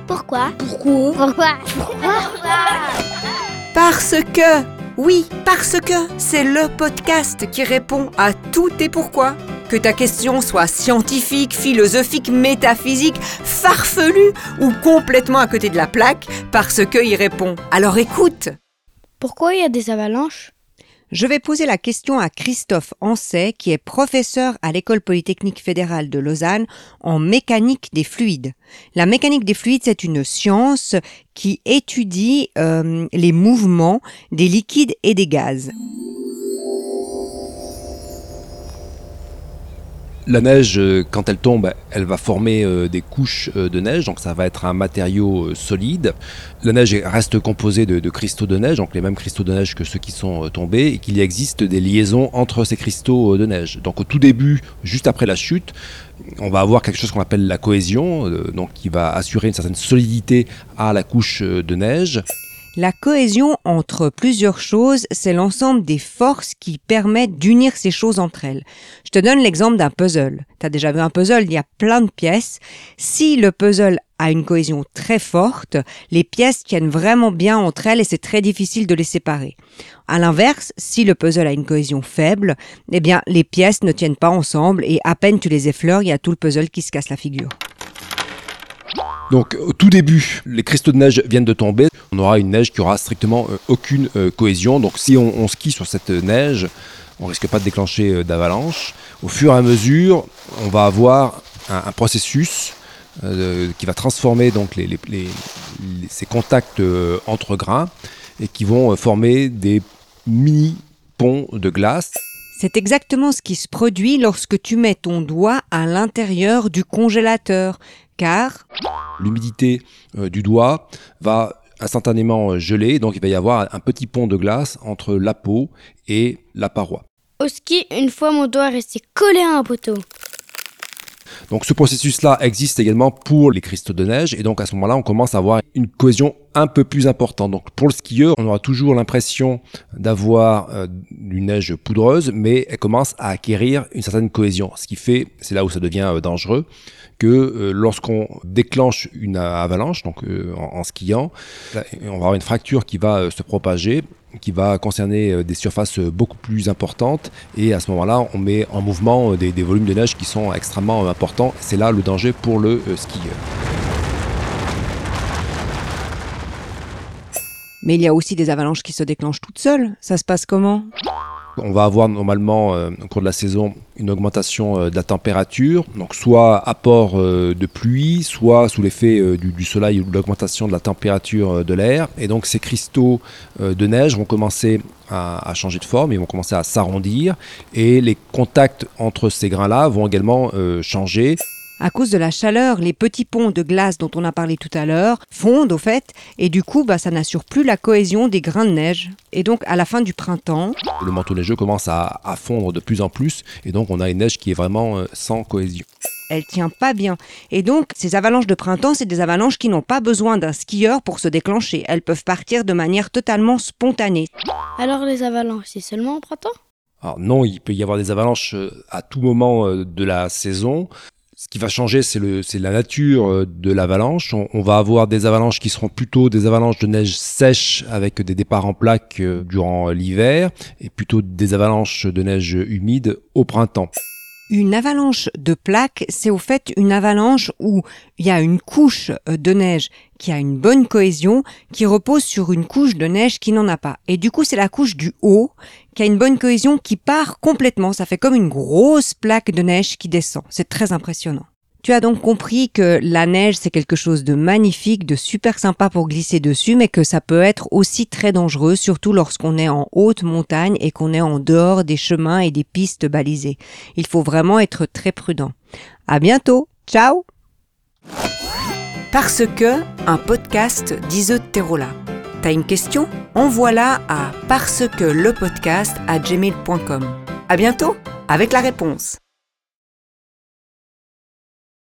Pourquoi? Parce que, oui, parce que c'est le podcast qui répond à tout et pourquoi. Que ta question soit scientifique, philosophique, métaphysique, farfelue ou complètement à côté de la plaque, parce qu'il répond. Alors écoute. Pourquoi il y a des avalanches? Je vais poser la question à Christophe Ancet, qui est professeur à l'École polytechnique fédérale de Lausanne en mécanique des fluides. La mécanique des fluides, c'est une science qui étudie les mouvements des liquides et des gaz. La neige, quand elle tombe, elle va former des couches de neige, donc ça va être un matériau solide. La neige reste composée de cristaux de neige, donc les mêmes cristaux de neige que ceux qui sont tombés, et qu'il existe des liaisons entre ces cristaux de neige. Donc au tout début, juste après la chute, on va avoir quelque chose qu'on appelle la cohésion, donc qui va assurer une certaine solidité à la couche de neige. La cohésion entre plusieurs choses, c'est l'ensemble des forces qui permettent d'unir ces choses entre elles. Je te donne l'exemple d'un puzzle. Tu as déjà vu un puzzle, il y a plein de pièces. Si le puzzle a une cohésion très forte, les pièces tiennent vraiment bien entre elles et c'est très difficile de les séparer. À l'inverse, si le puzzle a une cohésion faible, eh bien, les pièces ne tiennent pas ensemble et à peine tu les effleures, il y a tout le puzzle qui se casse la figure. Donc au tout début, les cristaux de neige viennent de tomber. On aura une neige qui aura strictement aucune cohésion. Donc si on skie sur cette neige, on risque pas de déclencher d'avalanche. Au fur et à mesure, on va avoir un processus qui va transformer donc ces contacts entre grains et qui vont former des mini ponts de glace. C'est exactement ce qui se produit lorsque tu mets ton doigt à l'intérieur du congélateur, car l'humidité du doigt va instantanément geler, donc il va y avoir un petit pont de glace entre la peau et la paroi. Au ski, une fois mon doigt est resté collé à un poteau. Donc ce processus-là existe également pour les cristaux de neige et donc à ce moment-là on commence à avoir une cohésion un peu plus importante. Donc pour le skieur, on aura toujours l'impression d'avoir une neige poudreuse, mais elle commence à acquérir une certaine cohésion. Ce qui fait, c'est là où ça devient dangereux, que lorsqu'on déclenche une avalanche, donc en skiant, là, on va avoir une fracture qui va se propager, qui va concerner des surfaces beaucoup plus importantes et à ce moment-là on met en mouvement des volumes de neige qui sont extrêmement importants. C'est là le danger pour le skieur. Mais il y a aussi des avalanches qui se déclenchent toutes seules. Ça se passe comment ? On va avoir normalement au cours de la saison une augmentation de la température, donc soit apport de pluie, soit sous l'effet du soleil ou de l'augmentation de la température de l'air. Et donc ces cristaux de neige vont commencer à changer de forme, ils vont commencer à s'arrondir et les contacts entre ces grains-là vont également changer. À cause de la chaleur, les petits ponts de glace dont on a parlé tout à l'heure fondent au fait et du coup ça n'assure plus la cohésion des grains de neige. Et donc à la fin du printemps, le manteau neigeux commence à fondre de plus en plus et donc on a une neige qui est vraiment sans cohésion. Elle tient pas bien. Et donc ces avalanches de printemps, c'est des avalanches qui n'ont pas besoin d'un skieur pour se déclencher. Elles peuvent partir de manière totalement spontanée. Alors les avalanches, c'est seulement au printemps? Alors non, il peut y avoir des avalanches à tout moment de la saison. Ce qui va changer, c'est la nature de l'avalanche. On va avoir des avalanches qui seront plutôt des avalanches de neige sèche avec des départs en plaques durant l'hiver et plutôt des avalanches de neige humide au printemps. Une avalanche de plaques, c'est au fait une avalanche où il y a une couche de neige qui a une bonne cohésion, qui repose sur une couche de neige qui n'en a pas. Et du coup, c'est la couche du haut qui a une bonne cohésion qui part complètement. Ça fait comme une grosse plaque de neige qui descend. C'est très impressionnant. Tu as donc compris que la neige, c'est quelque chose de magnifique, de super sympa pour glisser dessus, mais que ça peut être aussi très dangereux, surtout lorsqu'on est en haute montagne et qu'on est en dehors des chemins et des pistes balisées. Il faut vraiment être très prudent. À bientôt. Ciao. Parce que, un podcast d'Iseut Terola. T'as une question ? Envoie-la à parcequelepodcast@gmail.com. À bientôt avec la réponse.